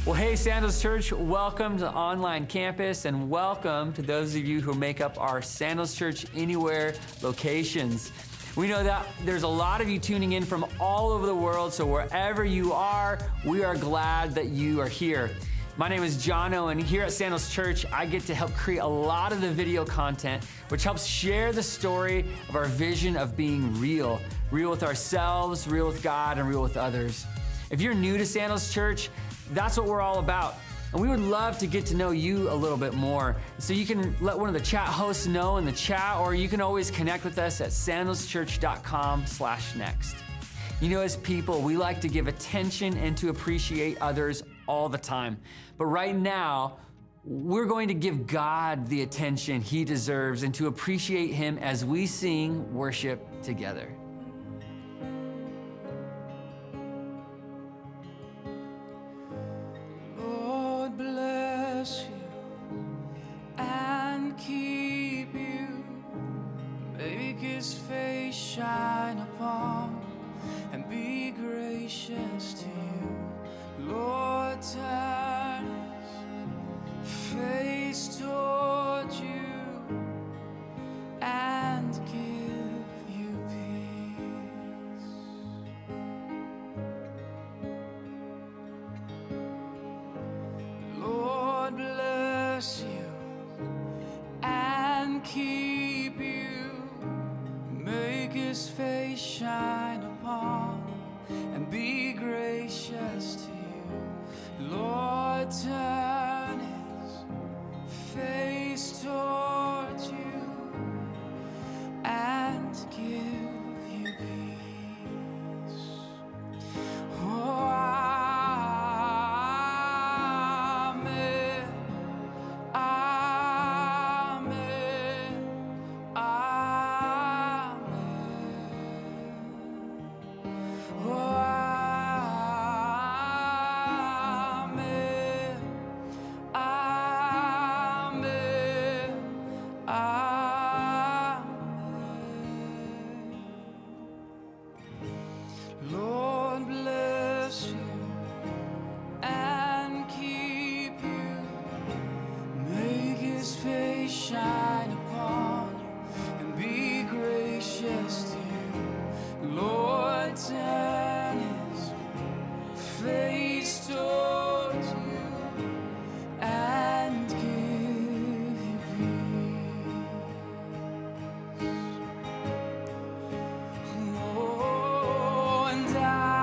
Well, hey, Sandals Church, welcome to the online campus and welcome to those of you who make up our Sandals Church Anywhere locations. We know that there's a lot of you tuning in from all over the world, so wherever you are, we are glad that you are here. My name is Jono, and here at Sandals Church, I get to help create a lot of the video content, which helps share the story of our vision of being real with ourselves, real with God, and real with others. If you're new to Sandals Church, that's what we're all about. And we would love to get to know you a little bit more. So you can let one of the chat hosts know in the chat, or you can always connect with us at sandalschurch.com/next. You know, as people, we like to give attention and to appreciate others all the time. But right now, we're going to give God the attention He deserves and to appreciate Him as we sing worship together. His face shine upon and be gracious to you. Lord, turn His face toward you and give you peace. Lord, bless you and keep you. Make His face shine upon and be gracious to you. Lord, turn His face towards you and give you peace. Oh, amen. Amen. Lord, bless you and keep you. Make His face shine upon you and be gracious to you. Lord, turn His face towards you and give you peace. Oh, and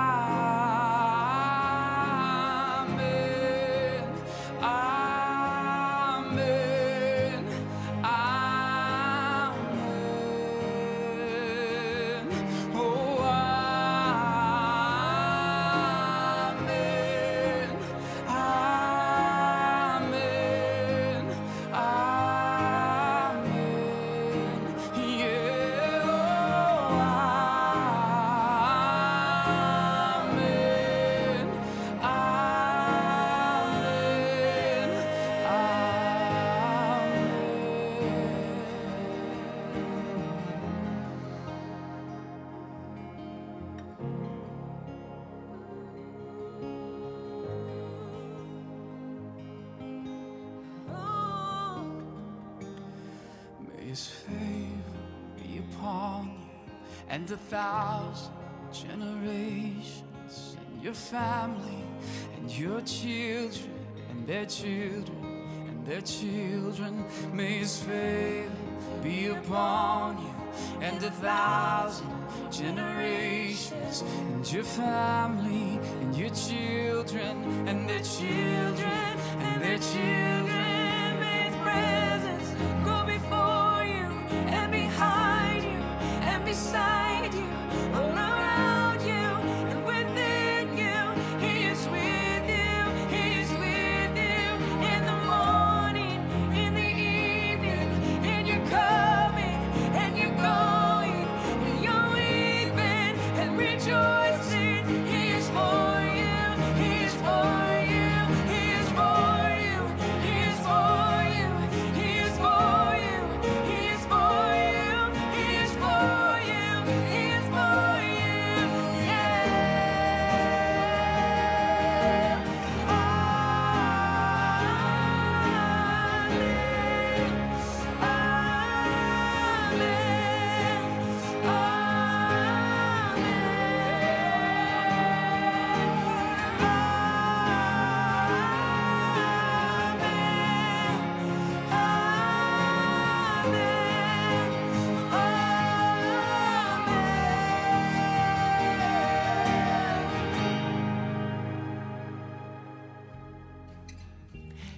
amen, amen, amen. Oh, amen, amen, amen. Yeah, oh, amen, amen, May His favor be upon you and 1,000 generations, and your family and your children and their children and their children. May His favor be upon you and 1,000 generations, and your family and your children and their children and their children. May His presence go before you and behind you and beside you, all around you and within you. He is with you, He is with you in the morning, in the evening, and you're coming and you're going, and you're weeping and rejoicing. He is for you, He is for you, He is for you, He is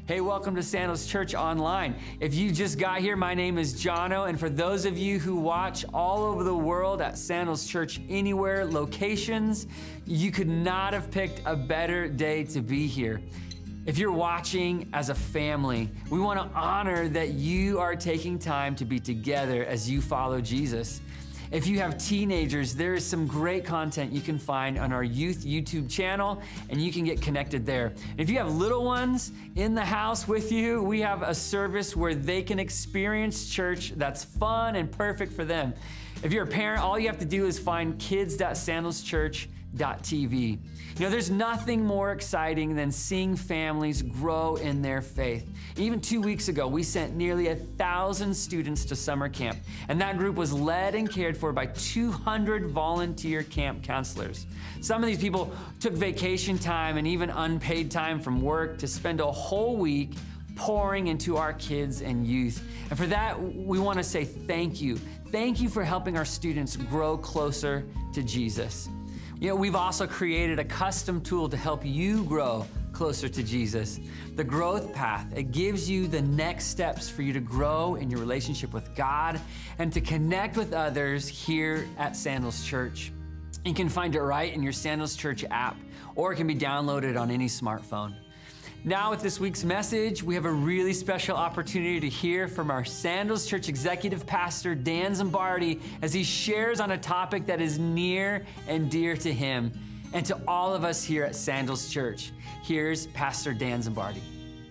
Hey, welcome to Sandals Church Online. If you just got here, my name is Jono, and for those of you who watch all over the world at Sandals Church Anywhere locations, you could not have picked a better day to be here. If you're watching as a family, we want to honor that you are taking time to be together as you follow Jesus. If you have teenagers, there is some great content you can find on our youth YouTube channel, and you can get connected there. If you have little ones in the house with you, we have a service where they can experience church that's fun and perfect for them. If you're a parent, all you have to do is find kids.sandalschurch.tv. You know, there's nothing more exciting than seeing families grow in their faith. Even 2 weeks ago, we sent nearly 1,000 students to summer camp, and that group was led and cared for by 200 volunteer camp counselors. Some of these people took vacation time and even unpaid time from work to spend a whole week pouring into our kids and youth. And for that, we want to say thank you. Thank you for helping our students grow closer to Jesus. You know, we've also created a custom tool to help you grow closer to Jesus. The Growth Path, it gives you the next steps for you to grow in your relationship with God and to connect with others here at Sandals Church. You can find it right in your Sandals Church app, or it can be downloaded on any smartphone. Now with this week's message, we have a really special opportunity to hear from our Sandals Church Executive Pastor, Dan Zimbardi, as he shares on a topic that is near and dear to him and to all of us here at Sandals Church. Here's Pastor Dan Zimbardi.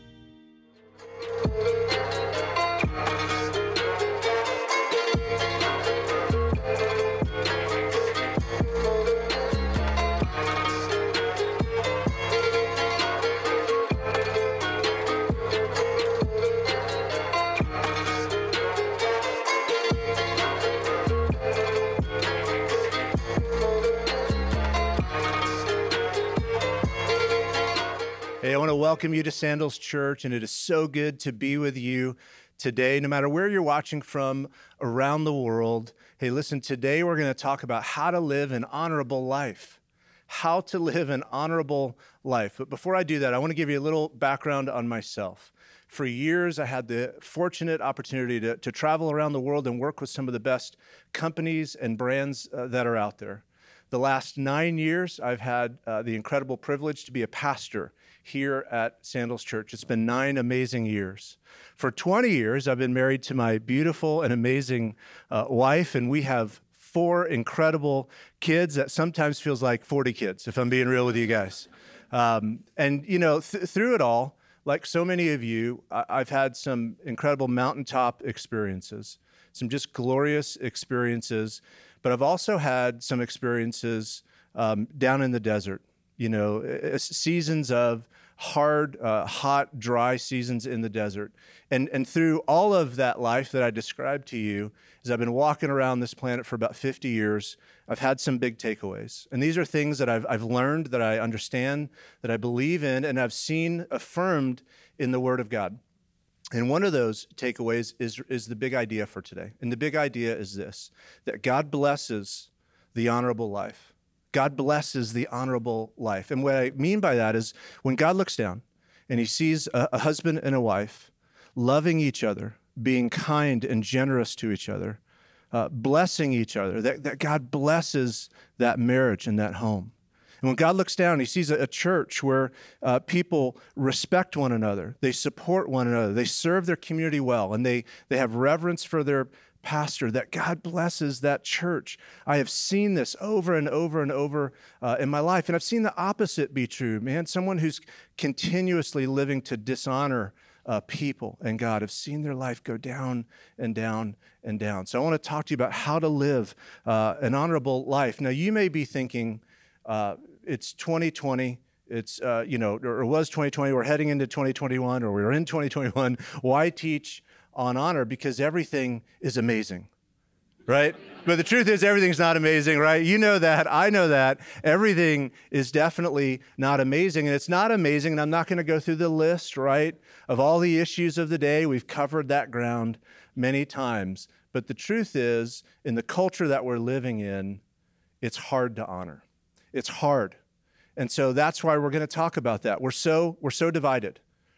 Hey, I want to welcome you to Sandals Church, and it is so good to be with you today, no matter where you're watching from around the world. Hey, listen, today we're going to talk about how to live an honorable life. How to live an honorable life. But before I do that, I want to give you a little background on myself. For years, I had the fortunate opportunity to travel around the world and work with some of the best companies and brands that are out there. The last 9 years, I've had the incredible privilege to be a pastor here at Sandals Church. It's been 9 amazing years. For 20 years, I've been married to my beautiful and amazing wife, and we have 4 incredible kids that sometimes feels like 40 kids, if I'm being real with you guys. And, you know, through it all, like so many of you, I've had some incredible mountaintop experiences, some just glorious experiences, but I've also had some experiences down in the desert, you know, seasons of hard, hot, dry seasons in the desert. And through all of that life that I described to you, as I've been walking around this planet for about 50 years, I've had some big takeaways. And these are things that I've learned, that I understand, that I believe in, and I've seen affirmed in the Word of God. And one of those takeaways is the big idea for today. And the big idea is this, that God blesses the honorable life. God blesses the honorable life. And what I mean by that is when God looks down and he sees a husband and a wife loving each other, being kind and generous to each other, blessing each other, that God blesses that marriage and that home. And when God looks down, he sees a church where people respect one another, they support one another, they serve their community well, and they have reverence for their pastor, that God blesses that church. I have seen this over and over and over in my life, and I've seen the opposite be true, man. Someone who's continuously living to dishonor people and God. I've seen their life go down and down and down. So I want to talk to you about how to live an honorable life. Now, you may be thinking, it's 2020, it's, or it was 2020, we're heading into 2021, or we're in 2021. Why teach on honor? Because everything is amazing, right? But the truth is everything's not amazing, right? You know that, I know that. Everything is definitely not amazing, and it's not amazing, and I'm not going to go through the list, right, of all the issues of the day. We've covered that ground many times. But the truth is, in the culture that we're living in, it's hard to honor. It's hard. And so that's why we're going to talk about that. We're so divided,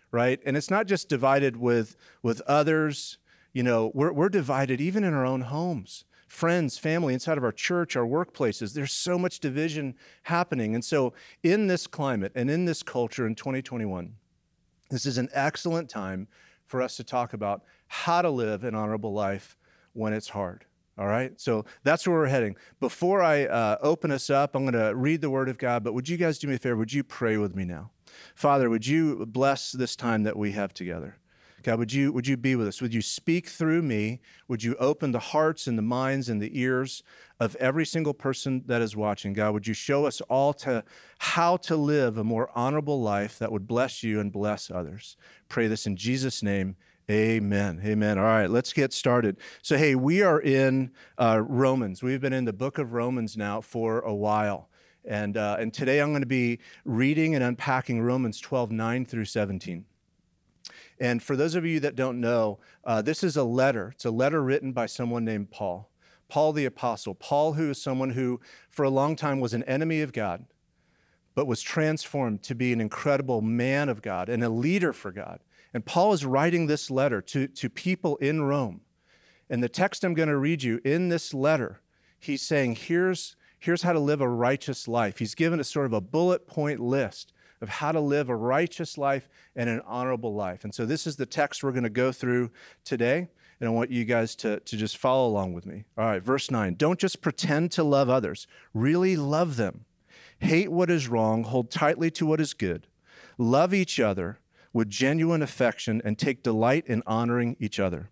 right? And it's not just divided with others. You know, we're divided even in our own homes, friends, family, inside of our church, our workplaces. There's so much division happening. And so in this climate and in this culture in 2021, this is an excellent time for us to talk about how to live an honorable life when it's hard. All right, so that's where we're heading. Before I open us up, I'm going to read the Word of God, but would you guys do me a favor? Would you pray with me now? Father, would you bless this time that we have together? God, would you be with us? Would you speak through me? Would you open the hearts and the minds and the ears of every single person that is watching? God, would you show us all how to live a more honorable life that would bless you and bless others? Pray this in Jesus' name. Amen. Amen. All right, let's get started. So, hey, we are in Romans. We've been in the book of Romans now for a while. And today I'm going to be reading and unpacking Romans 12:9 through 17. And for those of you that don't know, this is a letter. It's a letter written by someone named Paul. Paul the Apostle. Paul, who is someone who for a long time was an enemy of God, but was transformed to be an incredible man of God and a leader for God. And Paul is writing this letter to people in Rome. And the text I'm going to read you in this letter, he's saying, here's how to live a righteous life. He's given us sort of a bullet point list of how to live a righteous life and an honorable life. And so this is the text we're going to go through today. And I want you guys to just follow along with me. All right, verse 9. Don't just pretend to love others. Really love them. Hate what is wrong. Hold tightly to what is good. Love each other with genuine affection and take delight in honoring each other.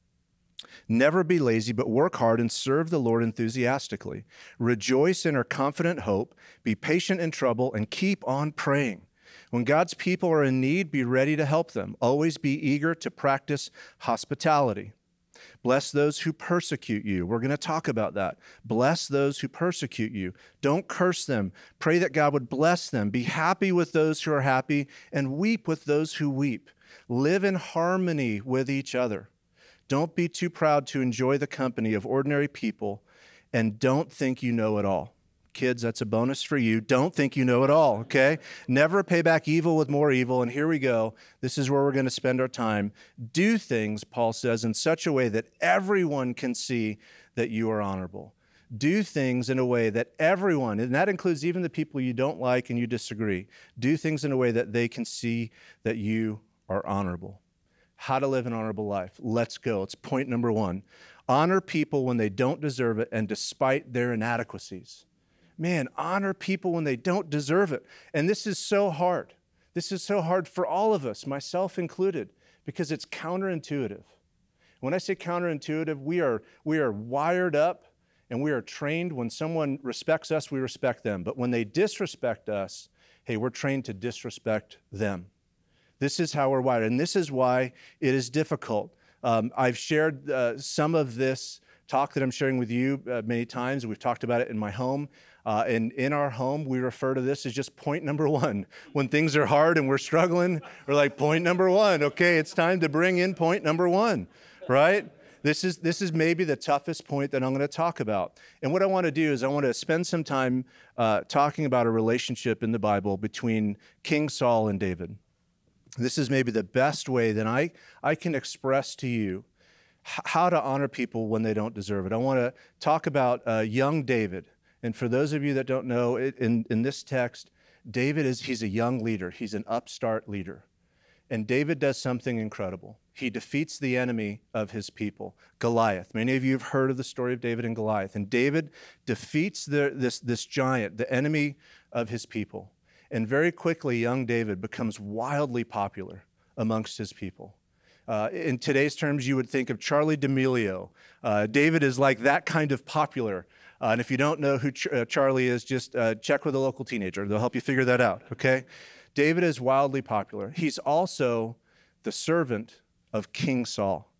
Never be lazy, but work hard and serve the Lord enthusiastically. Rejoice in our confident hope, be patient in trouble, and keep on praying. When God's people are in need, be ready to help them. Always be eager to practice hospitality. Bless those who persecute you. We're going to talk about that. Bless those who persecute you. Don't curse them. Pray that God would bless them. Be happy with those who are happy and weep with those who weep. Live in harmony with each other. Don't be too proud to enjoy the company of ordinary people, and don't think you know it all. Kids, that's a bonus for you. Don't think you know it all, okay? Never pay back evil with more evil. And here we go. This is where we're going to spend our time. Do things, Paul says, in such a way that everyone can see that you are honorable. Do things in a way that everyone, and that includes even the people you don't like and you disagree, do things in a way that they can see that you are honorable. How to live an honorable life. Let's go. It's point number 1. Honor people when they don't deserve it and despite their inadequacies. Man, honor people when they don't deserve it. And this is so hard. This is so hard for all of us, myself included, because it's counterintuitive. When I say counterintuitive, we are wired up and we are trained. When someone respects us, we respect them. But when they disrespect us, hey, we're trained to disrespect them. This is how we're wired, and this is why it is difficult. I've shared some of this talk that I'm sharing with you many times. We've talked about it in my home. And in our home, we refer to this as just point number 1. When things are hard and we're struggling, we're like, point number 1. Okay, it's time to bring in point number 1, right? This is maybe the toughest point that I'm going to talk about. And what I want to do is I want to spend some time talking about a relationship in the Bible between King Saul and David. This is maybe the best way that I can express to you how to honor people when they don't deserve it. I want to talk about young David. And for those of you that don't know, in this text, he's a young leader. He's an upstart leader. And David does something incredible. He defeats the enemy of his people, Goliath. Many of you have heard of the story of David and Goliath. And David defeats this giant, the enemy of his people. And very quickly, young David becomes wildly popular amongst his people. In today's terms, you would think of Charli D'Amelio. David is like that kind of popular. And if you don't know who Charli is, just check with a local teenager. They'll help you figure that out, okay? David is wildly popular. He's also the servant of King Saul.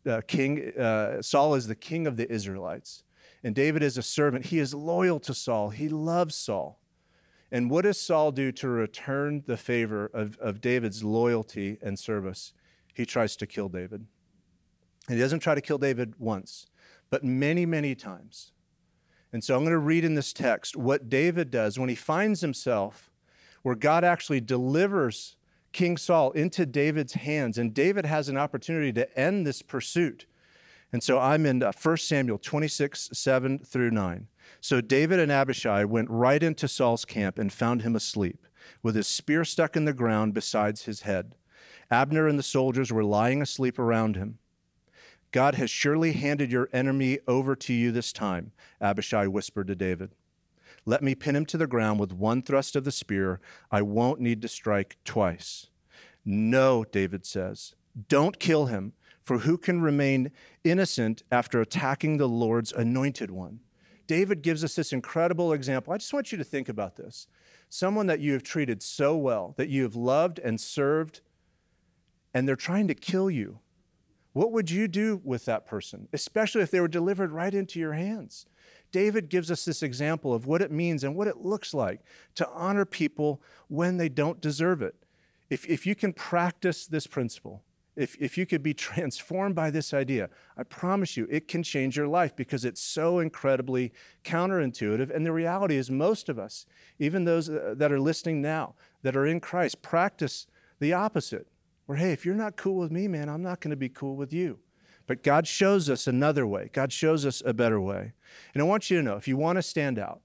Saul is the king of the Israelites. And David is a servant. He is loyal to Saul. He loves Saul. And what does Saul do to return the favor of David's loyalty and service? He tries to kill David. And he doesn't try to kill David once, but many, many times. And so I'm going to read in this text what David does when he finds himself where God actually delivers King Saul into David's hands, and David has an opportunity to end this pursuit. And so I'm in 1 Samuel 26, 7 through 9. So David and Abishai went right into Saul's camp and found him asleep, with his spear stuck in the ground beside his head. Abner and the soldiers were lying asleep around him. God has surely handed your enemy over to you this time, Abishai whispered to David. Let me pin him to the ground with one thrust of the spear. I won't need to strike twice. No, David says, don't kill him, for who can remain innocent after attacking the Lord's anointed one? David gives us this incredible example. I just want you to think about this. Someone that you have treated so well, that you have loved and served, and they're trying to kill you. What would you do with that person, especially if they were delivered right into your hands? David gives us this example of what it means and what it looks like to honor people when they don't deserve it. If you can practice this principle, if you could be transformed by this idea, I promise you it can change your life because it's so incredibly counterintuitive. And the reality is most of us, even those that are listening now, that are in Christ, practice the opposite. Where, hey, if you're not cool with me, man, I'm not going to be cool with you. But God shows us another way. God shows us a better way. And I want you to know, if you want to stand out,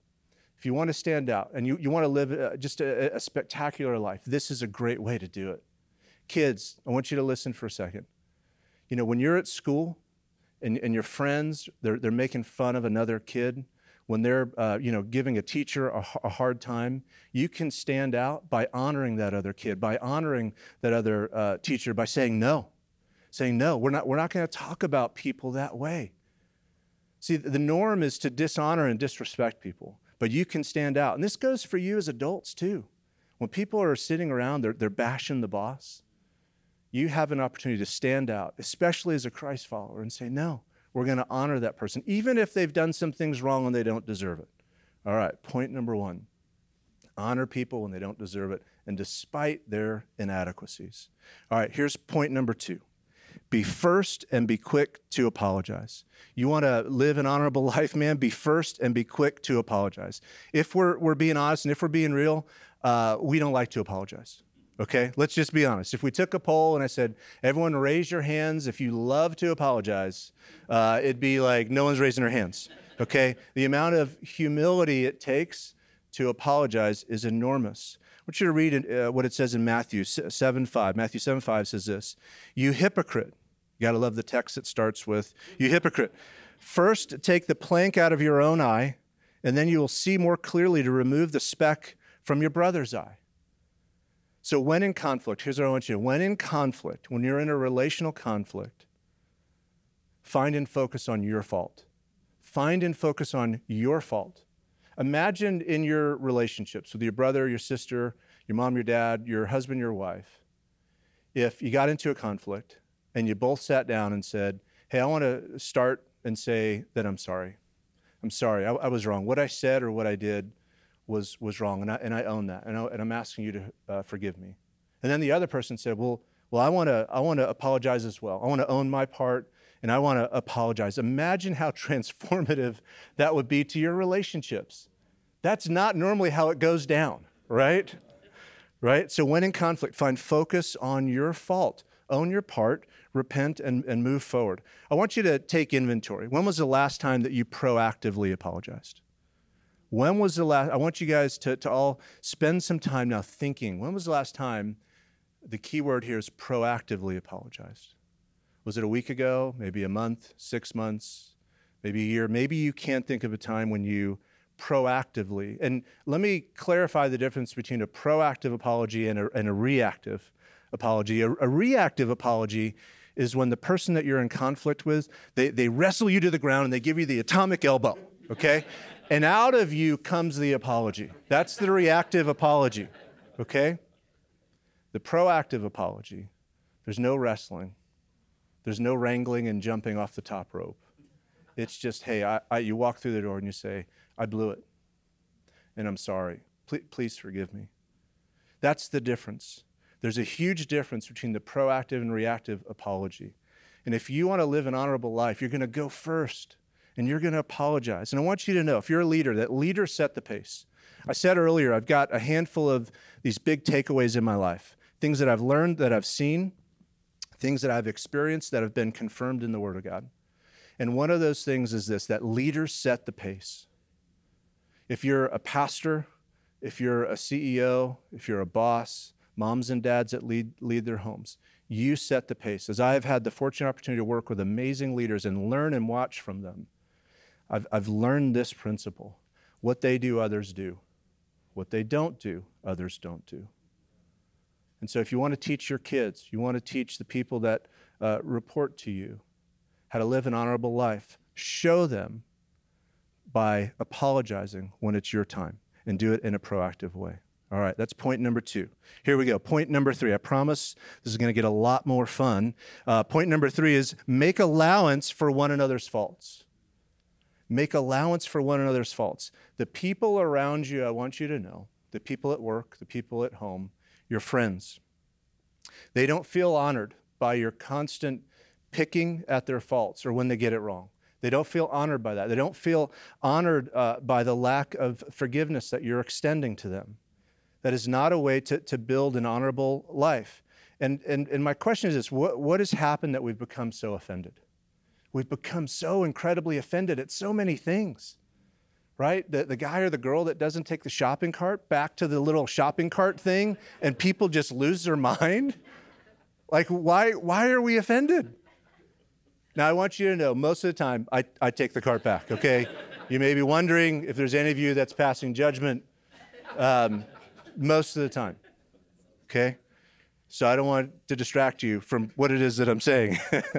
and you want to live just a spectacular life, this is a great way to do it. Kids, I want you to listen for a second. You know, when you're at school and your friends, they're making fun of another kid, when they're giving a teacher a hard time, you can stand out by honoring that other kid, by honoring that other teacher, by saying no. We're not going to talk about people that way. See, the norm is to dishonor and disrespect people, but you can stand out. And this goes for you as adults too. When people are sitting around, they're bashing the boss, you have an opportunity to stand out, especially as a Christ follower, and say, no, we're going to honor that person, even if they've done some things wrong and they don't deserve it. All right, point number one, honor people when they don't deserve it and despite their inadequacies. All right, here's point number two. Be first and be quick to apologize. You want to live an honorable life, man? Be first and be quick to apologize. If we're being honest and if we're being real, we don't like to apologize. Okay, let's just be honest. If we took a poll and I said, everyone raise your hands if you love to apologize, it'd be like no one's raising their hands. Okay, the amount of humility it takes to apologize is enormous. I want you to read what it says in Matthew 7:5. Matthew 7:5 says this, you hypocrite. You got to love the text that starts with, you hypocrite. First, take the plank out of your own eye, and then you will see more clearly to remove the speck from your brother's eye. So when in conflict, here's what I want you to do. When in conflict, when you're in a relational conflict, find and focus on your fault. Find and focus on your fault. Imagine in your relationships with your brother, your sister, your mom, your dad, your husband, your wife, if you got into a conflict and you both sat down and said, hey, I want to start and say that I'm sorry. I'm sorry, I was wrong. What I said or what I did was wrong, and I own that, and I'm asking you to forgive me. And then the other person said, well, I want to apologize as well. I want to own my part, and I want to apologize. Imagine how transformative that would be to your relationships. That's not normally how it goes down, right? Right? So when in conflict, find focus on your fault. Own your part, repent, and move forward. I want you to take inventory. When was the last time that you proactively apologized? When was the last, I want you guys to all spend some time now thinking, when was the last time, the key word here is proactively apologized? Was it a week ago, maybe a month, 6 months, maybe a year? Maybe you can't think of a time when you proactively, and let me clarify the difference between a proactive apology and a reactive apology. A reactive apology is when the person that you're in conflict with, they wrestle you to the ground and they give you the atomic elbow, okay? And out of you comes the apology. That's the reactive apology, okay? The proactive apology, there's no wrestling. There's no wrangling and jumping off the top rope. It's just, hey, you walk through the door and you say, I blew it, and I'm sorry. Please forgive me. That's the difference. There's a huge difference between the proactive and reactive apology. And if you want to live an honorable life, you're going to go first, and you're going to apologize. And I want you to know, if you're a leader, that leaders set the pace. I said earlier, I've got a handful of these big takeaways in my life. things that I've learned, that I've seen, things that I've experienced that have been confirmed in the Word of God. And one of those things is this, that leaders set the pace. If you're a pastor, if you're a CEO, if you're a boss, moms and dads that lead their homes, you set the pace. As I've had the fortunate opportunity to work with amazing leaders and learn and watch from them, I've learned this principle. What they do, others do. What they don't do, others don't do. And so if you want to teach your kids, you want to teach the people that report to you how to live an honorable life, show them by apologizing when it's your time and do it in a proactive way. All right, that's point number 2. Here we go. Point number 3. I promise this is going to get a lot more fun. Point number 3 is make allowance for one another's faults. Make allowance for one another's faults. The people around you, I want you to know, the people at work, the people at home, your friends, they don't feel honored by your constant picking at their faults or when they get it wrong. They don't feel honored by that. They don't feel honored by the lack of forgiveness that you're extending to them. That is not a way to build an honorable life. And my question is this, what has happened that we've become so offended? We've become so incredibly offended at so many things, right? The guy or the girl that doesn't take the shopping cart back to the little shopping cart thing and people just lose their mind. Like, why are we offended? Now, I want you to know, most of the time, I take the cart back, okay? You may be wondering if there's any of you that's passing judgment. Most of the time, okay? So I don't want to distract you from what it is that I'm saying.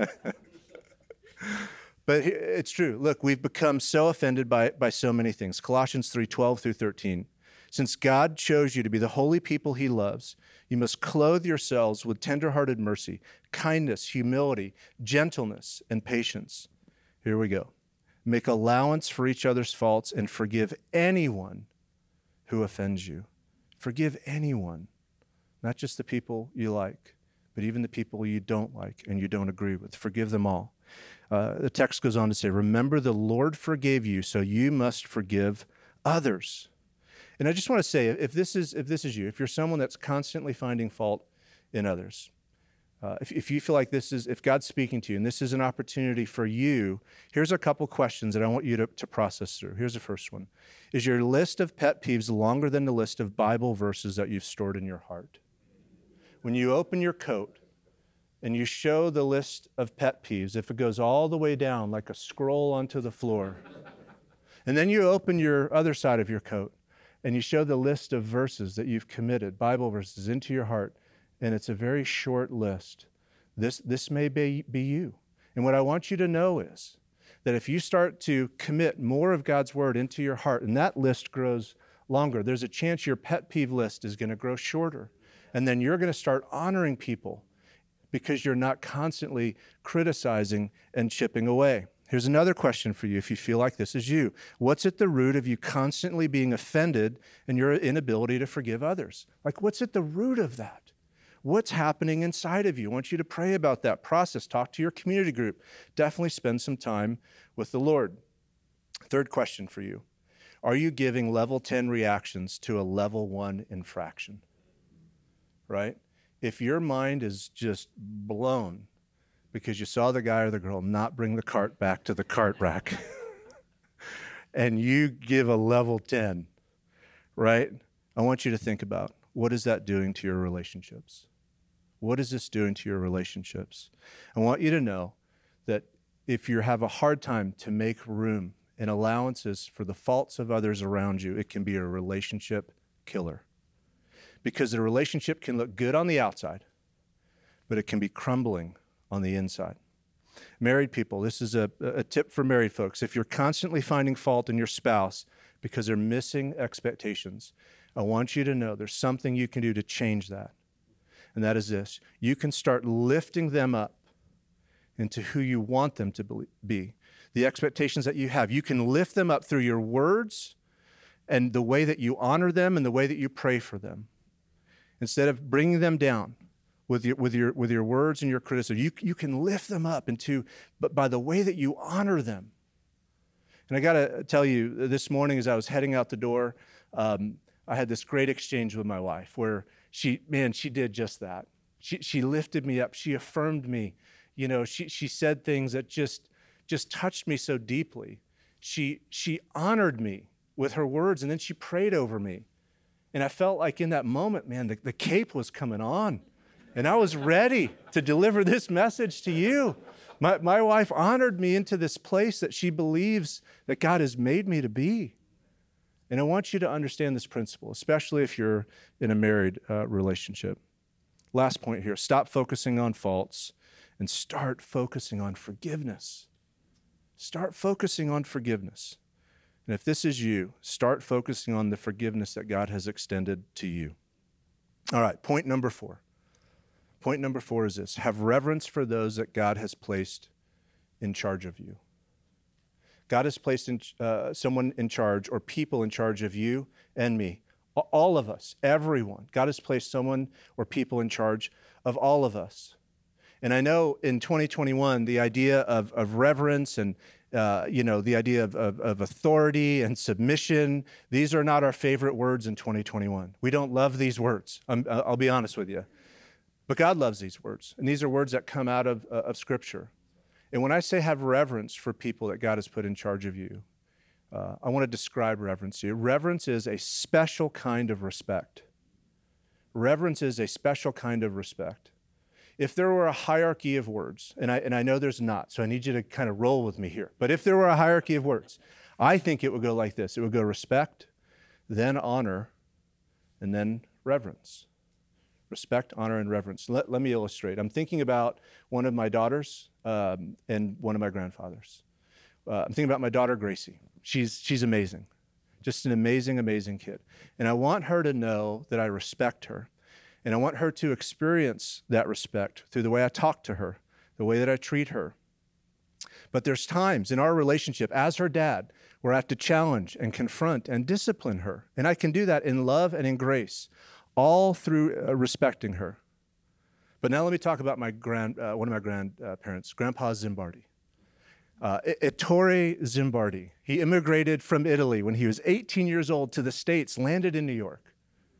But it's true. Look, we've become so offended by so many things. Colossians 3:12 through 13. Since God chose you to be the holy people he loves, you must clothe yourselves with tenderhearted mercy, kindness, humility, gentleness, and patience. Here we go. Make allowance for each other's faults and forgive anyone who offends you. Forgive anyone, not just the people you like, but even the people you don't like and you don't agree with. Forgive them all. The text goes on to say, remember the Lord forgave you, so you must forgive others. And I just want to say, if this is you, if you're someone that's constantly finding fault in others, if you feel like if God's speaking to you and this is an opportunity for you, here's a couple questions that I want you to process through. Here's the first one. Is your list of pet peeves longer than the list of Bible verses that you've stored in your heart? When you open your coat and you show the list of pet peeves, if it goes all the way down like a scroll onto the floor, and then you open your other side of your coat and you show the list of verses that you've committed, Bible verses, into your heart, and it's a very short list, this may be you. And what I want you to know is that if you start to commit more of God's word into your heart and that list grows longer, there's a chance your pet peeve list is going to grow shorter. And then you're going to start honoring people because you're not constantly criticizing and chipping away. Here's another question for you if you feel like this is you. What's at the root of you constantly being offended and your inability to forgive others? Like, what's at the root of that? What's happening inside of you? I want you to pray about that process. Talk to your community group. Definitely spend some time with the Lord. Third question for you. Are you giving level 10 reactions to a level 1 infraction? Right? If your mind is just blown because you saw the guy or the girl not bring the cart back to the cart rack and you give a level 10, right? I want you to think about, what is that doing to your relationships? What is this doing to your relationships? I want you to know that if you have a hard time to make room and allowances for the faults of others around you, it can be a relationship killer. Because the relationship can look good on the outside, but it can be crumbling on the inside. Married people, this is a tip for married folks. If you're constantly finding fault in your spouse because they're missing expectations, I want you to know there's something you can do to change that. And that is this. You can start lifting them up into who you want them to be. The expectations that you have. You can lift them up through your words and the way that you honor them and the way that you pray for them. Instead of bringing them down with your words and your criticism, you can lift them up but by the way that you honor them. And I got to tell you, this morning as I was heading out the door, I had this great exchange with my wife where she did just that. She lifted me up. She affirmed me. You know, she said things that just touched me so deeply. She honored me with her words, and then she prayed over me. And I felt like in that moment, man, the cape was coming on. And I was ready to deliver this message to you. My wife honored me into this place that she believes that God has made me to be. And I want you to understand this principle, especially if you're in a married relationship. Last point here, stop focusing on faults and start focusing on forgiveness. Start focusing on forgiveness. And if this is you, start focusing on the forgiveness that God has extended to you. All right, point number 4. Point number 4 is this: have reverence for those that God has placed in charge of you. God has placed someone in charge, or people in charge of you and me. All of us, everyone. God has placed someone or people in charge of all of us. And I know in 2021, the idea of reverence and the idea of authority and submission, these are not our favorite words in 2021. We don't love these words. I'll be honest with you. But God loves these words, and these are words that come out of Scripture. And when I say have reverence for people that God has put in charge of you, I want to describe reverence to you. Reverence is a special kind of respect. Reverence is a special kind of respect. If there were a hierarchy of words, and I know there's not, so I need you to kind of roll with me here. But if there were a hierarchy of words, I think it would go like this. It would go respect, then honor, and then reverence. Respect, honor, and reverence. Let me illustrate. I'm thinking about one of my daughters and one of my grandfathers. I'm thinking about my daughter, Gracie. She's amazing. Just an amazing, amazing kid. And I want her to know that I respect her. And I want her to experience that respect through the way I talk to her, the way that I treat her. But there's times in our relationship as her dad where I have to challenge and confront and discipline her. And I can do that in love and in grace, all through respecting her. But now let me talk about one of my grandparents, Grandpa Zimbardi. Ettore Zimbardi. He immigrated from Italy when he was 18 years old to the States, landed in New York.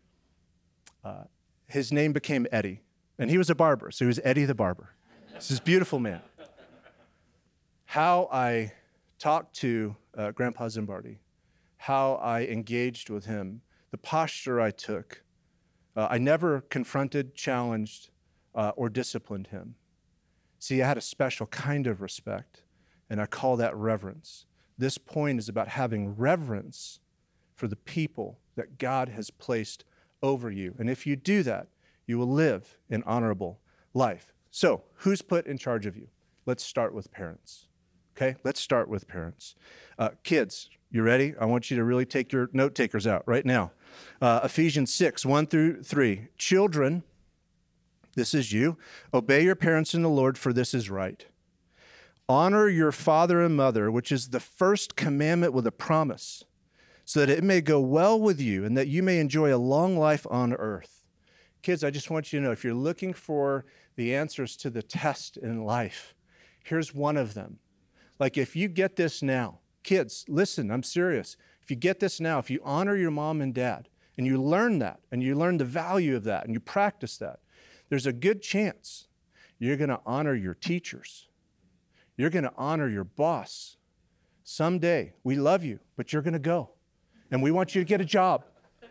His name became Eddie, and he was a barber, so he was Eddie the Barber. This is a beautiful man. How I talked to Grandpa Zimbardi, how I engaged with him, the posture I took. I never confronted, challenged, or disciplined him. See, I had a special kind of respect, and I call that reverence. This point is about having reverence for the people that God has placed over you. And if you do that, you will live an honorable life. So, who's put in charge of you? Let's start with parents. Okay, let's start with parents. Kids, you ready? I want you to really take your note takers out right now. Ephesians 6, 1-3. Children, this is you, obey your parents in the Lord, for this is right. Honor your father and mother, which is the first commandment with a promise, so that it may go well with you and that you may enjoy a long life on earth. Kids, I just want you to know, if you're looking for the answers to the test in life, here's one of them. Like, if you get this now, kids, listen, I'm serious. If you get this now, if you honor your mom and dad, and you learn that, and you learn the value of that, and you practice that, there's a good chance you're going to honor your teachers. You're going to honor your boss. Someday, we love you, but you're going to go. And we want you to get a job.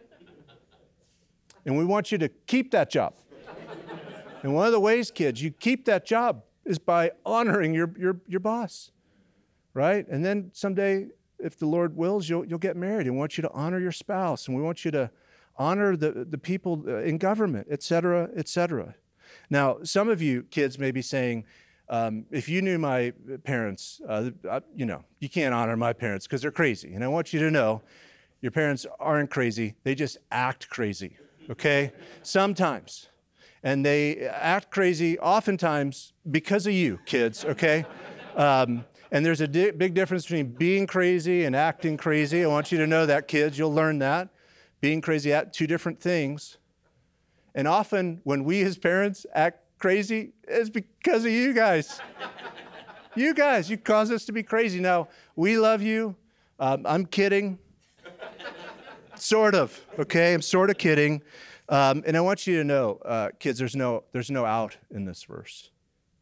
And we want you to keep that job. And one of the ways, kids, you keep that job is by honoring your boss, right? And then someday, if the Lord wills, you'll get married. And we want you to honor your spouse. And we want you to honor the people in government, et cetera, et cetera. Now, some of you kids may be saying, if you knew my parents, you can't honor my parents because they're crazy. And I want you to know, your parents aren't crazy. They just act crazy, okay? Sometimes. And they act crazy oftentimes because of you, kids, okay? And there's a big difference between being crazy and acting crazy. I want you to know that, kids. You'll learn that. Being crazy, two different things. And often when we as parents act crazy, it's because of you guys. You guys, you cause us to be crazy. Now, we love you. I'm kidding. Sort of, okay? I'm sort of kidding. And I want you to know, kids, there's no out in this verse.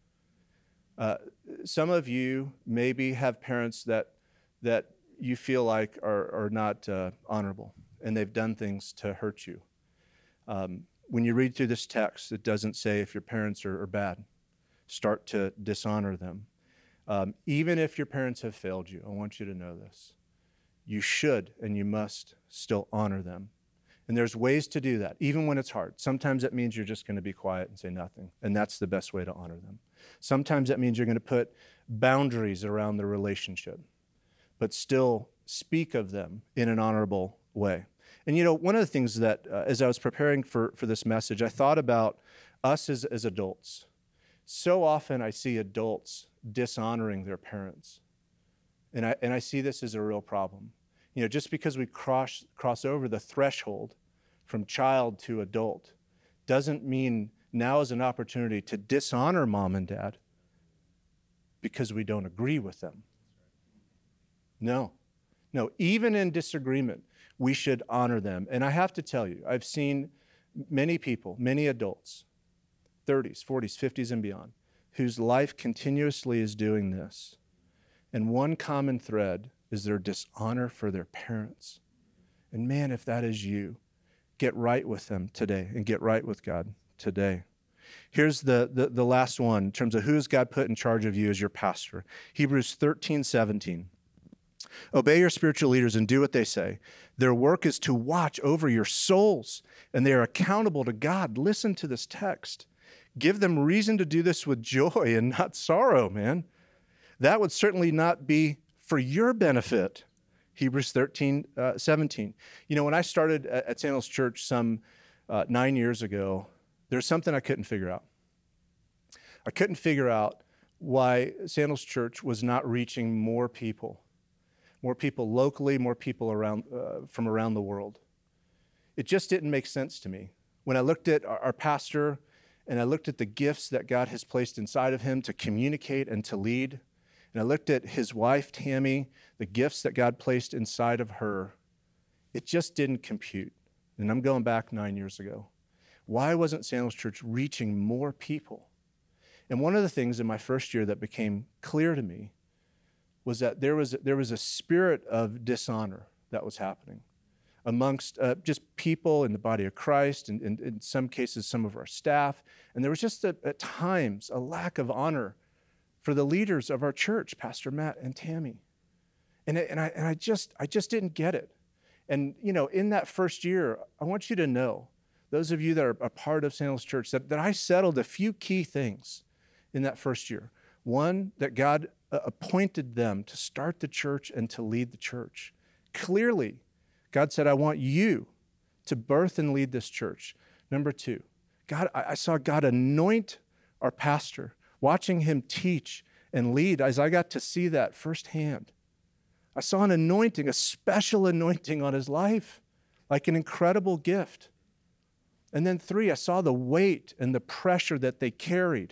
Some of you maybe have parents that you feel like are not honorable, and they've done things to hurt you. When you read through this text, it doesn't say if your parents are bad, start to dishonor them. Even if your parents have failed you, I want you to know this. You should and you must still honor them. And there's ways to do that, even when it's hard. Sometimes that means you're just going to be quiet and say nothing, and that's the best way to honor them. Sometimes that means you're going to put boundaries around the relationship, but still speak of them in an honorable way. And one of the things that, as I was preparing for this message, I thought about us as adults. So often I see adults dishonoring their parents. And I see this as a real problem. Just because we cross over the threshold from child to adult doesn't mean now is an opportunity to dishonor mom and dad because we don't agree with them. No, even in disagreement, we should honor them. And I have to tell you, I've seen many people, many adults, 30s, 40s, 50s, and beyond, whose life continuously is doing this. And one common thread is their dishonor for their parents. And man, if that is you, get right with them today and get right with God today. Here's the last one in terms of who has God put in charge of you as your pastor. Hebrews 13:17. Obey your spiritual leaders and do what they say. Their work is to watch over your souls, and they are accountable to God. Listen to this text. Give them reason to do this with joy and not sorrow, man. That would certainly not be for your benefit. Hebrews 13:17. When I started at Sandals Church some 9 years ago, there's something I couldn't figure out. I couldn't figure out why Sandals Church was not reaching more people locally, more people from around the world. It just didn't make sense to me. When I looked at our pastor and I looked at the gifts that God has placed inside of him to communicate and to lead, and I looked at his wife, Tammy, the gifts that God placed inside of her, it just didn't compute. And I'm going back 9 years ago. Why wasn't Sandals Church reaching more people? And one of the things in my first year that became clear to me was that there was a spirit of dishonor that was happening amongst just people in the body of Christ, and in some cases, some of our staff. And there was just at times a lack of honor for the leaders of our church, Pastor Matt and Tammy. And I just didn't get it. And in that first year, I want you to know, those of you that are a part of Sandals Church, that I settled a few key things in that first year. One, that God appointed them to start the church and to lead the church. Clearly, God said, I want you to birth and lead this church. Number two, I saw God anoint our pastor, watching him teach and lead as I got to see that firsthand. I saw an anointing, a special anointing on his life, like an incredible gift. And then three, I saw the weight and the pressure that they carried.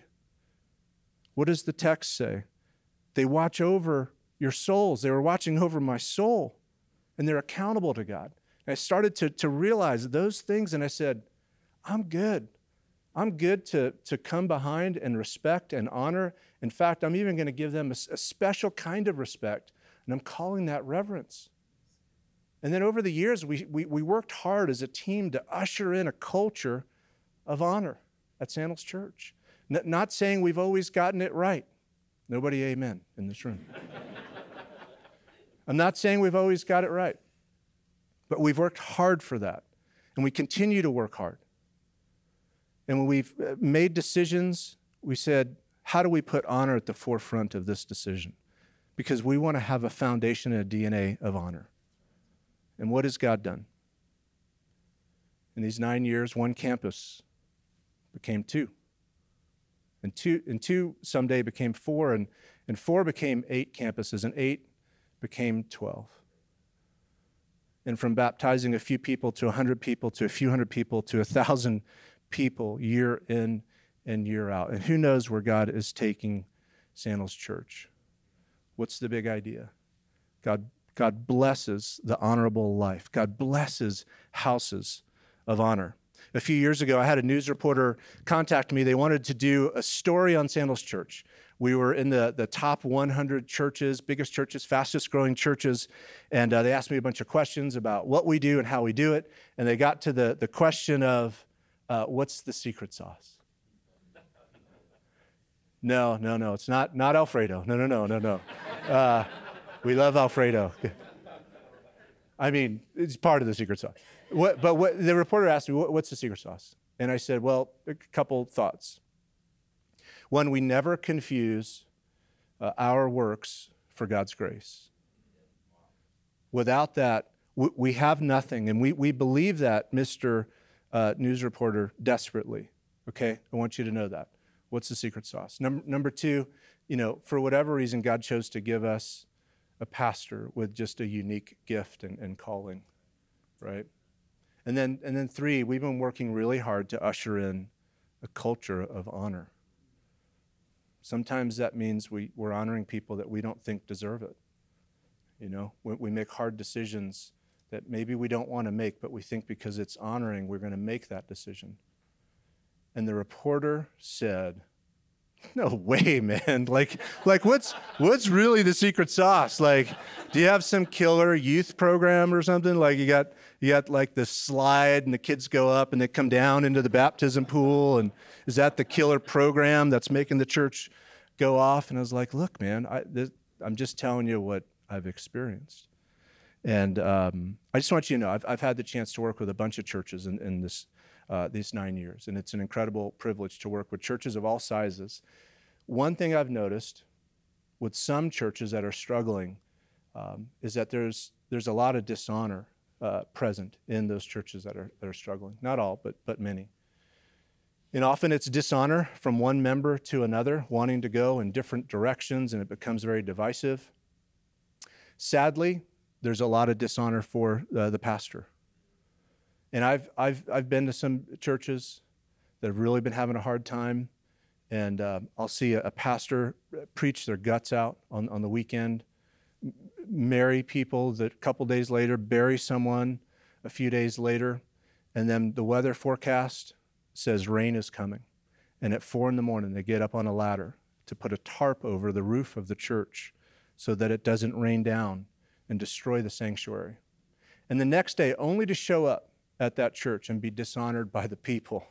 What does the text say? They watch over your souls. They were watching over my soul, and they're accountable to God. And I started to realize those things, and I said, I'm good. I'm good to come behind and respect and honor. In fact, I'm even going to give them a special kind of respect, and I'm calling that reverence. And then over the years, we worked hard as a team to usher in a culture of honor at Sandals Church. Not saying we've always gotten it right. Nobody amen in this room. I'm not saying we've always got it right, but we've worked hard for that, and we continue to work hard. And when we've made decisions, we said, how do we put honor at the forefront of this decision? Because we want to have a foundation and a DNA of honor. And what has God done? In these 9 years, one campus became two. And two someday became four, and four became 8 campuses, and 8 became 12. And from baptizing a few people to 100 people to a few hundred people to 1,000 people year in and year out. And who knows where God is taking Sandals Church? What's the big idea? God blesses the honorable life. God blesses houses of honor. a few years ago, I had a news reporter contact me. They wanted to do a story on Sandals Church. We were in the top 100 churches, biggest churches, fastest growing churches. And they asked me a bunch of questions about what we do and how we do it. And they got to the question of, what's the secret sauce? No. It's not Alfredo. No. We love Alfredo. I mean, it's part of the secret sauce. But the reporter asked me, what's the secret sauce? And I said, well, a couple thoughts. One, we never confuse our works for God's grace. Without that, we have nothing. And we believe that, Mr. News reporter, desperately. Okay? I want you to know that. What's the secret sauce? Number two, for whatever reason, God chose to give us a pastor with just a unique gift and calling, right? And then three, we've been working really hard to usher in a culture of honor. Sometimes that means we're honoring people that we don't think deserve it. We make hard decisions that maybe we don't want to make, but we think because it's honoring, we're going to make that decision. And the reporter said, no way, man. Like what's really the secret sauce? Like, do you have some killer youth program or something? Like you got like the slide and the kids go up and they come down into the baptism pool, and is that the killer program that's making the church go off? And I was like, look, man, I'm just telling you what I've experienced. And I just want you to know, I've had the chance to work with a bunch of churches in these 9 years, and it's an incredible privilege to work with churches of all sizes. One thing I've noticed with some churches that are struggling is that there's a lot of dishonor present in those churches that are struggling. Not all, but many. And often it's dishonor from one member to another, wanting to go in different directions, and it becomes very divisive. Sadly, there's a lot of dishonor for the pastor. And I've been to some churches that have really been having a hard time, and I'll see a pastor preach their guts out on the weekend, marry people that a couple days later, bury someone a few days later, and then the weather forecast says rain is coming. And at 4 a.m, they get up on a ladder to put a tarp over the roof of the church so that it doesn't rain down and destroy the sanctuary. And the next day, only to show up at that church and be dishonored by the people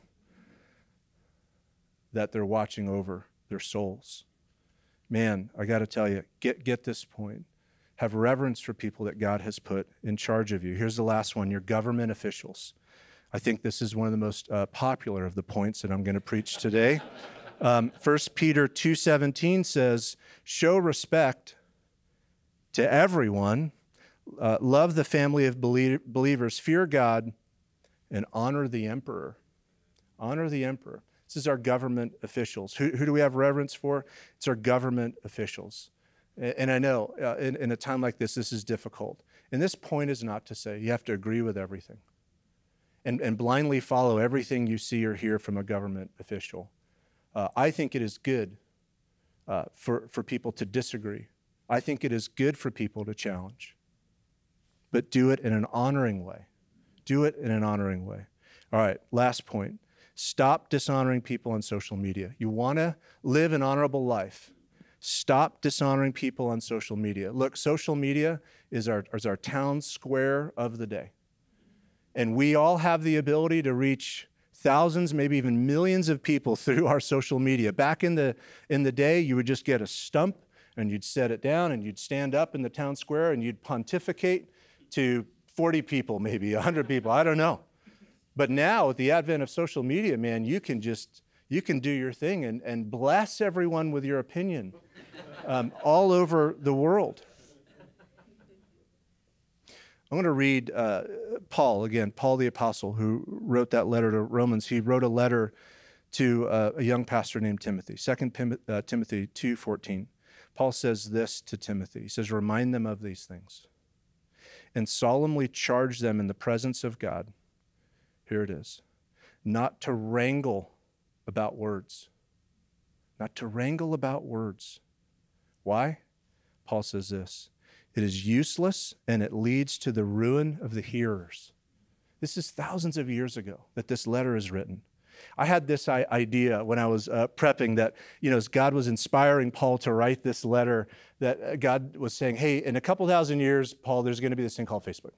that they're watching over their souls. Man, I got to tell you, get this point. Have reverence for people that God has put in charge of you. Here's the last one, your government officials. I think this is one of the most popular of the points that I'm going to preach today. 1 Peter 2:17 says, show respect to everyone, love the family of believers, fear God, and honor the emperor. Honor the emperor. This is our government officials. Who do we have reverence for? It's our government officials. And I know in a time like this is difficult. And this point is not to say you have to agree with everything and blindly follow everything you see or hear from a government official. I think it is good for people to disagree. I think it is good for people to challenge. But do it in an honoring way. Do it in an honoring way. All right, last point. Stop dishonoring people on social media. You want to live an honorable life. Stop dishonoring people on social media. Look, social media is our town square of the day. And we all have the ability to reach thousands, maybe even millions of people through our social media. Back in the day, you would just get a stump and you'd set it down and you'd stand up in the town square and you'd pontificate to 40 people, maybe 100 people, I don't know. But now with the advent of social media, man, you can do your thing and bless everyone with your opinion all over the world. I'm going to read Paul the Apostle, who wrote that letter to Romans. He wrote a letter to a young pastor named Timothy, 2 Timothy 2:14. Paul says this to Timothy. He says, remind them of these things and solemnly charge them in the presence of God. Here it is. Not to wrangle about words. Not to wrangle about words. Why? Paul says this. It is useless and it leads to the ruin of the hearers. This is thousands of years ago that this letter is written. I had this idea when I was prepping that, as God was inspiring Paul to write this letter, that God was saying, hey, in a couple thousand years, Paul, there's going to be this thing called Facebook.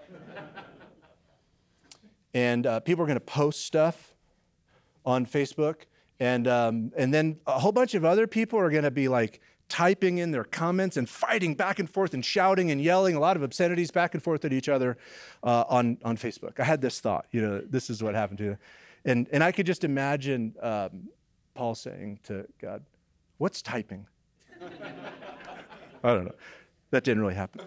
And people are going to post stuff on Facebook. And then a whole bunch of other people are going to be like typing in their comments and fighting back and forth and shouting and yelling, a lot of obscenities back and forth at each other on Facebook. I had this thought, this is what happened to you. And I could just imagine Paul saying to God, what's typing? I don't know. That didn't really happen.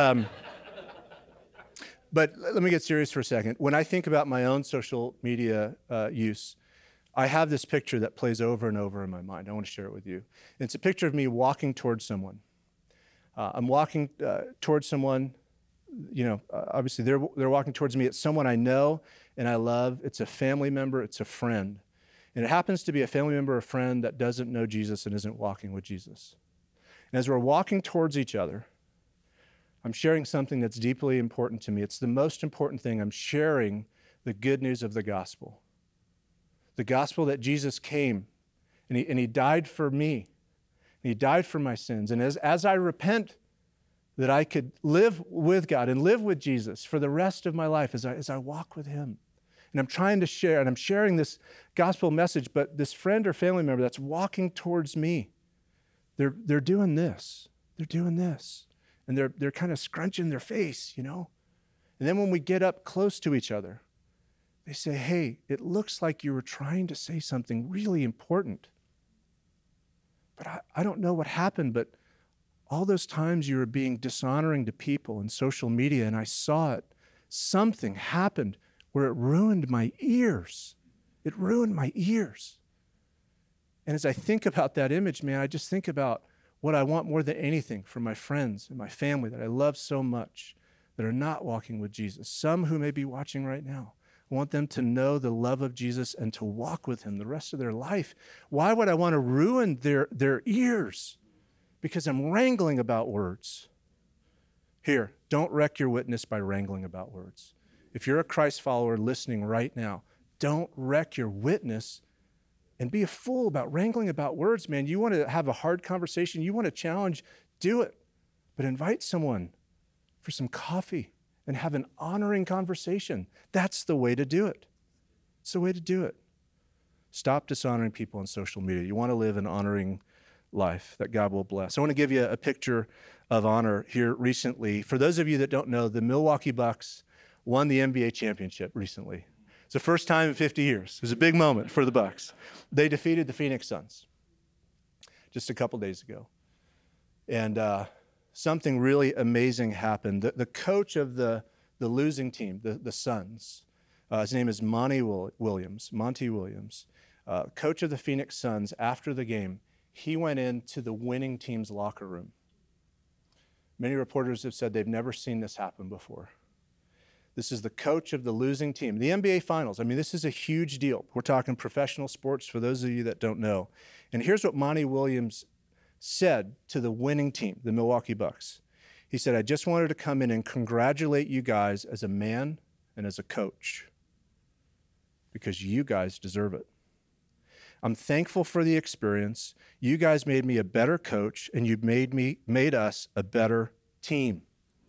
But let me get serious for a second. When I think about my own social media use, I have this picture that plays over and over in my mind. I want to share it with you. And it's a picture of me walking towards someone. I'm walking towards someone, obviously they're walking towards me. It's someone I know and I love. It's a family member. It's a friend. And it happens to be a family member or friend that doesn't know Jesus and isn't walking with Jesus. And as we're walking towards each other, I'm sharing something that's deeply important to me. It's the most important thing. I'm sharing the good news of the gospel. The gospel that Jesus came and he died for me. And he died for my sins. And as I repent that I could live with God and live with Jesus for the rest of my life as I walk with him. And I'm trying to share, and I'm sharing this gospel message, but this friend or family member that's walking towards me, they're doing this. They're doing this. And they're kind of scrunching their face, And then when we get up close to each other, they say, hey, it looks like you were trying to say something really important. But I don't know what happened, but all those times you were being dishonoring to people in social media, and I saw it. Something happened where it ruined my ears. It ruined my ears. And as I think about that image, man, I just think about what I want more than anything for my friends and my family that I love so much that are not walking with Jesus. Some who may be watching right now. I want them to know the love of Jesus and to walk with him the rest of their life. Why would I want to ruin their ears? Because I'm wrangling about words. Here, don't wreck your witness by wrangling about words. If you're a Christ follower listening right now, don't wreck your witness and be a fool about wrangling about words, man. You want to have a hard conversation, you want to challenge, do it. But invite someone for some coffee and have an honoring conversation. That's the way to do it. It's the way to do it. Stop dishonoring people on social media. You want to live an honoring life that God will bless. I want to give you a picture of honor here recently. For those of you that don't know, the Milwaukee Bucks won the NBA championship recently. It's the first time in 50 years. It was a big moment for the Bucks. They defeated the Phoenix Suns just a couple days ago. And something really amazing happened. The coach of the losing team, the Suns, his name is Monty Williams, coach of the Phoenix Suns, after the game, he went into the winning team's locker room. Many reporters have said they've never seen this happen before. This is the coach of the losing team. The NBA Finals, this is a huge deal. We're talking professional sports for those of you that don't know. And here's what Monty Williams said to the winning team, the Milwaukee Bucks. He said, I just wanted to come in and congratulate you guys as a man and as a coach because you guys deserve it. I'm thankful for the experience. You guys made me a better coach, and you made us a better team.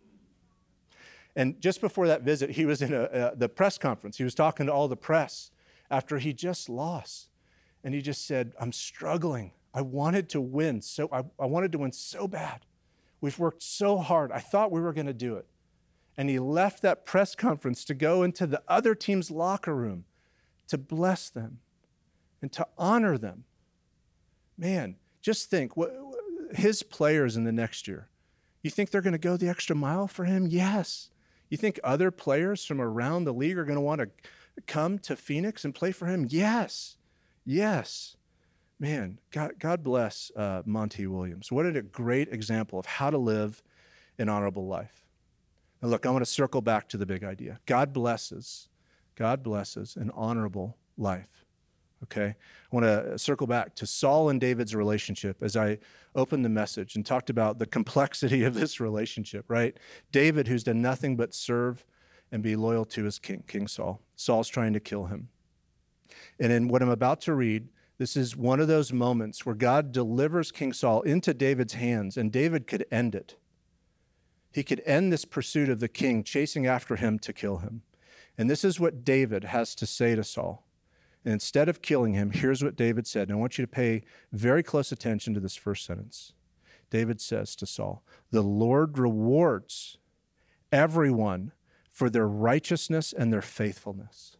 And just before that visit, he was in the press conference. He was talking to all the press after he just lost. And he just said, I'm struggling. I wanted to win. I wanted to win so bad. We've worked so hard. I thought we were going to do it. And he left that press conference to go into the other team's locker room to bless them and to honor them. Man, just think, his players in the next year, you think they're going to go the extra mile for him? Yes. You think other players from around the league are going to want to come to Phoenix and play for him? Yes. Yes. Man, God bless Monty Williams. What a great example of how to live an honorable life. Now look, I want to circle back to the big idea. God blesses an honorable life. Okay? I want to circle back to Saul and David's relationship as I opened the message and talked about the complexity of this relationship, right? David, who's done nothing but serve and be loyal to his king, King Saul. Saul's trying to kill him. And in what I'm about to read, this is one of those moments where God delivers King Saul into David's hands, and David could end it. He could end this pursuit of the king, chasing after him to kill him. And this is what David has to say to Saul. And instead of killing him, here's what David said. And I want you to pay very close attention to this first sentence. David says to Saul, "The Lord rewards everyone for their righteousness and their faithfulness.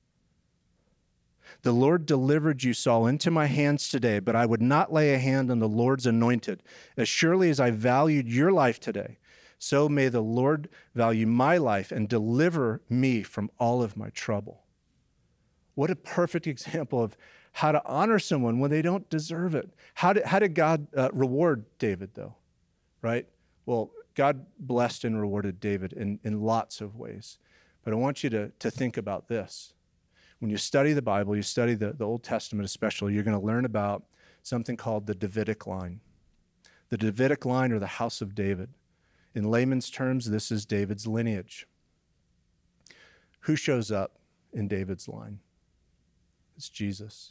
The Lord delivered you, Saul, into my hands today, but I would not lay a hand on the Lord's anointed. As surely as I valued your life today, so may the Lord value my life and deliver me from all of my trouble." What a perfect example of how to honor someone when they don't deserve it. How did God reward David, though? Right? Well, God blessed and rewarded David in lots of ways. But I want you to think about this. When you study the Bible, you study the Old Testament especially, you're going to learn about something called the Davidic line. The Davidic line, or the house of David. In layman's terms, this is David's lineage. Who shows up in David's line? It's Jesus.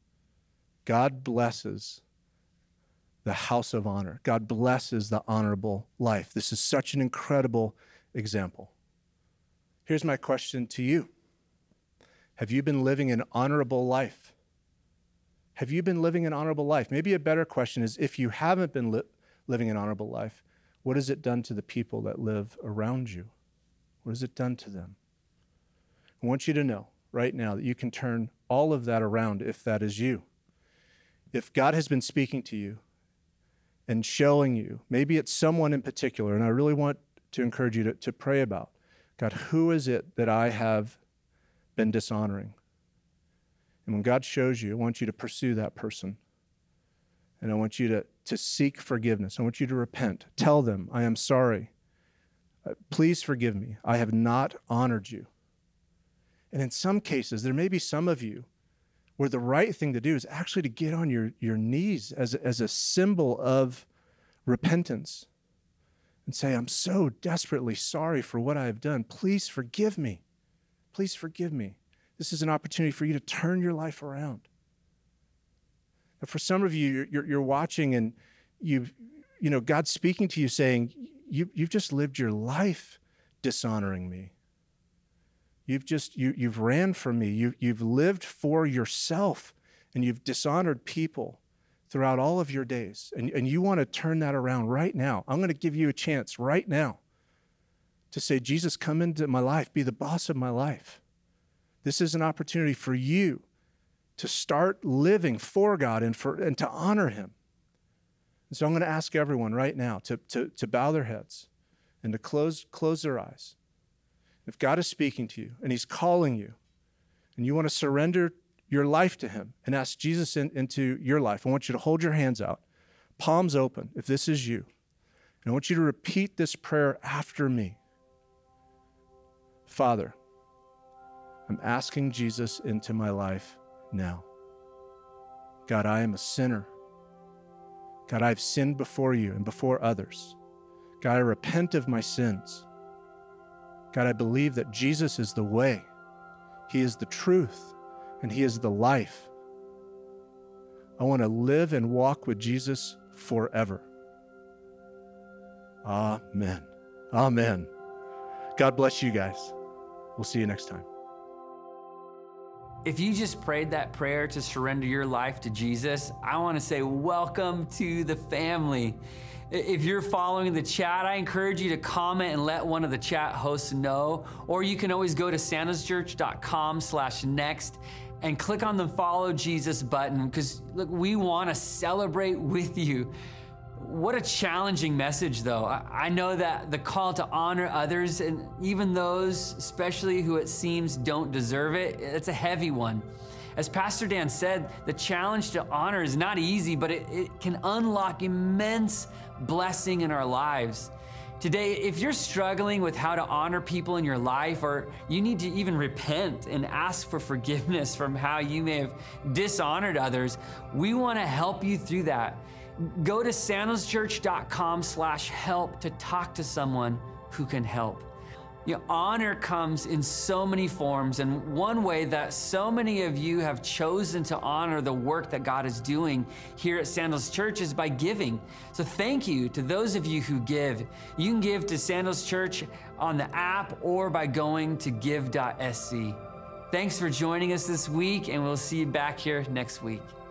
God blesses the house of honor. God blesses the honorable life. This is such an incredible example. Here's my question to you. Have you been living an honorable life? Have you been living an honorable life? Maybe a better question is, if you haven't been living an honorable life, what has it done to the people that live around you? What has it done to them? I want you to know right now that you can turn all of that around if that is you. If God has been speaking to you and showing you, maybe it's someone in particular, and I really want to encourage you to pray about, God, who is it that I have been dishonoring? And when God shows you, I want you to pursue that person. And I want you to seek forgiveness. I want you to repent. Tell them, I am sorry. Please forgive me. I have not honored you. And in some cases, there may be some of you where the right thing to do is actually to get on your knees as a symbol of repentance and say, I'm so desperately sorry for what I have done. Please forgive me. Please forgive me. This is an opportunity for you to turn your life around. And for some of you, you're watching and God's speaking to you saying, you've just lived your life dishonoring me. You've ran from me. You've lived for yourself, and you've dishonored people throughout all of your days. And you want to turn that around right now. I'm going to give you a chance right now to say, Jesus, come into my life, be the boss of my life. This is an opportunity for you to start living for God and to honor him. And so I'm going to ask everyone right now to bow their heads and to close their eyes. If God is speaking to you and he's calling you and you want to surrender your life to him and ask Jesus into your life, I want you to hold your hands out, palms open, if this is you. And I want you to repeat this prayer after me. Father, I'm asking Jesus into my life now. God, I am a sinner. God, I've sinned before you and before others. God, I repent of my sins. God, I believe that Jesus is the way, he is the truth, and he is the life. I want to live and walk with Jesus forever. Amen. Amen. God bless you guys. We'll see you next time. If you just prayed that prayer to surrender your life to Jesus, I want to say welcome to the family. If you're following the chat, I encourage you to comment and let one of the chat hosts know, or you can always go to sandalschurch.com/next and click on the follow Jesus button, because look, we want to celebrate with you. What a challenging message, though. I know that the call to honor others, and even those, especially who it seems don't deserve it, it's a heavy one. As Pastor Dan said, the challenge to honor is not easy, but it can unlock immense blessing in our lives. Today, if you're struggling with how to honor people in your life, or you need to even repent and ask for forgiveness from how you may have dishonored others, we want to help you through that. Go to sandalschurch.com/help to talk to someone who can help. Honor comes in so many forms, and one way that so many of you have chosen to honor the work that God is doing here at Sandals Church is by giving. So thank you to those of you who give. You can give to Sandals Church on the app or by going to give.sc. Thanks for joining us this week, and we'll see you back here next week.